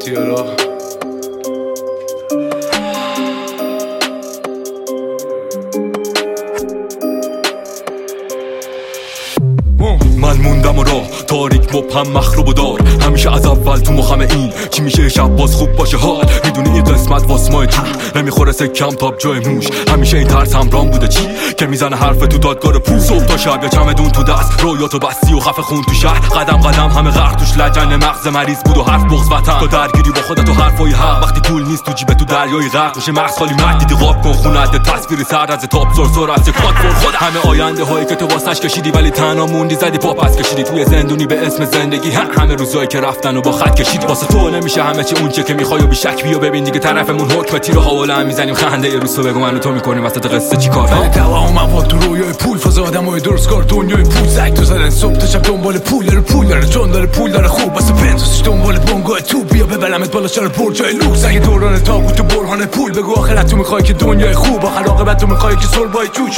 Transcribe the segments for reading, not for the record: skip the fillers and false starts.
سیارا من موندم و راه تاریک مبهم مخروب و دار همیشه از اول تو مخم این چی میشه شب باز خوب باشه حال میدونی این قسمت واسمای جور نمیخوره سکم تاب جای موش همیشه این ترس همرام بوده چی که میزنه حرف تو دادگار پول صبح تا شب یا چمدون تو دست رویاتو بستی و خفه خون تو شهر قدم قدم همه غرق توش لجن مغز مریض بود و حرف بغض وطن تو درگیری با خودت و حرفای حق وقتی پول نیست تو جیب تو دریای غرق میشه مغز خالی مرد دیدی قاب کن خونت تصویری سر از تاپ زور از کات پر خود همه آینده هایی که تو واسش کشیدی ولی تنها موندی زدی پا پس کشیدی توی زندونی به اسم زندگی همه روزایی که رفتن و با خط کشیدی واسه تو نمیشه همه چی اون چه که میخوای و بی شک بیا ببین دیگه طرفمون حکم تیر و حواله میزنیم خنده یه روزو بگو من و تو میکنیم وسط قصه چیکار توهم مواد تو رویای پول فاز آدمای درست کار دنیای پول زنگ تو زدن صبح تا شب دنبال پول داره چون داره پول داره خوب واسه پنتوسش دنبال بونگای تو بیا ببرمت بالا چرا برجای لوکس اگه دوران تاقو تو برهان پول بگو آخرت تو میخوای که دنیای خوب آخر عاقبت تو میخوای که سربای جوش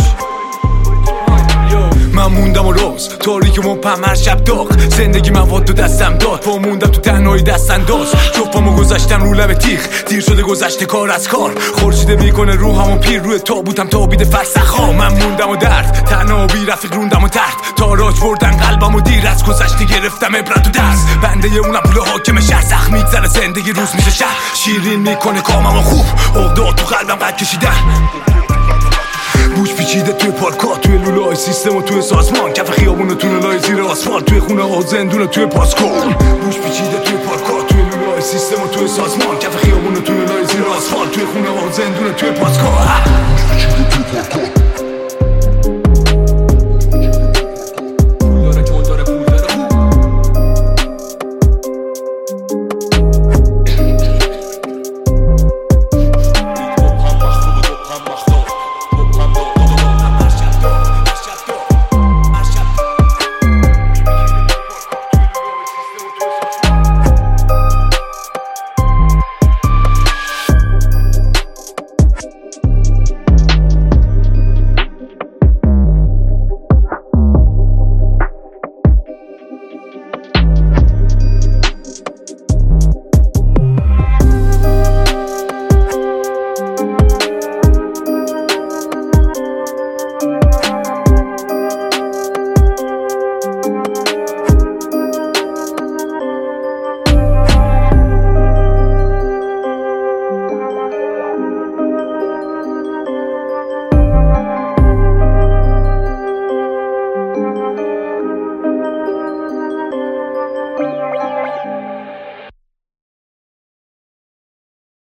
من موندم و روز تاریک مبهم هر شب داغ زندگی مواد تو دستم داد با موندم تو تنهایی دست انداز جفامو گذاشتم رو لب تیغ دیر شده گذشته کار از کار خورشیده میکنه روحمو پیر روی تابوتم تابیده فرسخا من موندم و درد تنها و بی رفیق روندم و تحت تاراج بردن قلبمو دیر از گذشته گرفتم عبرت و درس بنده اونم پول حاکم شهر سخت میگذره زندگی روز میشه شهر شیرین میکنه کاممو خوب عقده‌ها تو قلبم قد کشیدن بوش پیچیده توی پارکات توی لولای سیستم و توی سازمان کف خیابون و تونلای زیر آسفالت توی خونه ها زندون و توی پاسکول بوش پیچیده توی پارکات توی لولای سیستم و توی سازمان کف خیابون و تونلای زیر آسفالت توی خونه ها زندون و توی پاسکول